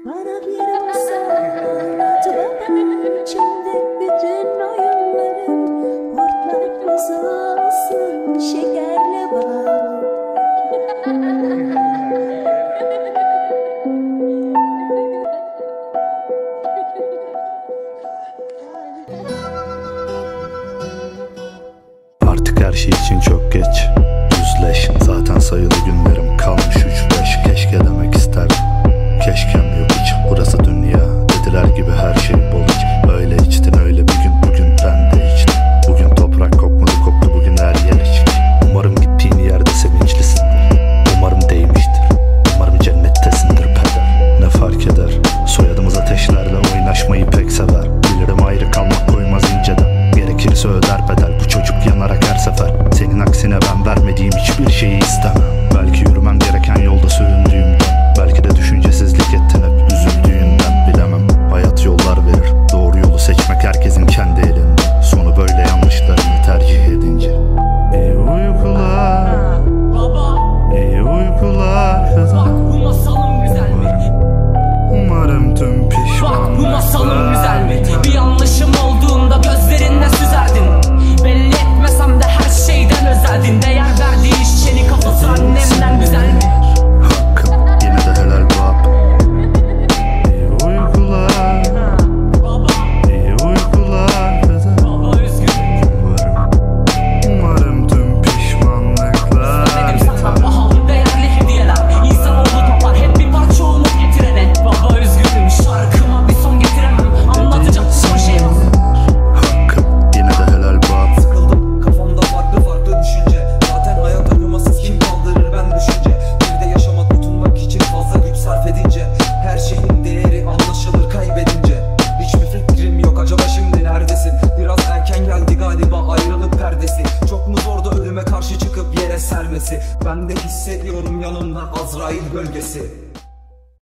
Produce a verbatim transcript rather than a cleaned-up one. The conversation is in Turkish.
Bana bir masallat bana içimde bütün oyunlarım hortlak nasıl olsun şekerle bal. Artık her şey için çok geç. Yüzleş, zaten sayılı günlerim kalmış üç beş. Keşke demek isterdim, keşkem yok hiç. Burası dünya, dediler gibi her şey bol iç. Öyle içtin öyle bir gün, bugün ben de içtim. Bugün toprak kokmadı koktu, bugün her yer içki. Umarım gittiğin yerde sevinçlisindir. Umarım değmiştir, umarım cennettesindir peder. Ne fark eder, soyadımız ateşlerle oynaşmayı pek sever. Bilirim ayrı kalmak koymaz inceden, gerekirse öder bedel. Bu çocuk yanarak her sefer, senin aksine ben vermediğim hiçbir şeyi istemem. Belki yürümem gereken yolda süründüğümden, belki de düşüncesizlik ettin hep üzüldüğünden. Bilemem, hayat yollar verir, doğru yolu seçmek herkesin kendi elinde. Sonu böyle yanlışlarını tercih edince. İyi uykular baba, iyi uykular kızım. Bak bu masalım güzel mi? Umarım tüm pişmanlıklar. Bak bu masalım güzel mi? Bir yanlışım olduğunda gözlerinle süzerdin. Belli etmesem de her şeyden özerdin. Değer verdiği işçeni kafası annemden güzel mi? Hakkım yine de helal bab. İyi uykular Baba, İyi uykular kızım. baba üzgünüm. Umarım, umarım tüm pişmanlıklar Dedim sana biter. pahalı değerli hediyeler. İnsanoğlu toplar hep bir parça umut getirene. Baba üzgünüm, şarkıma bir son getiremem. Anlatacak son şey var. Hakkım yine de helal bab. Sıkıldım, kafamda farklı farklı düşünce. Zaten hayat acımasız, kim kaldırır ben düşünce. Bir de yaşamak tutunmak için fazla güç sarf edince. Her şeyin değeri anlaşılır kaybedince. Hiçbir fikrim yok, acaba şimdi neredesin? Biraz erken geldi galiba ayrılık perdesi. Çok mu zordu ölüme karşı çıkıp yere sermesi? Ben de hissediyorum yanımda Azrail gölgesi.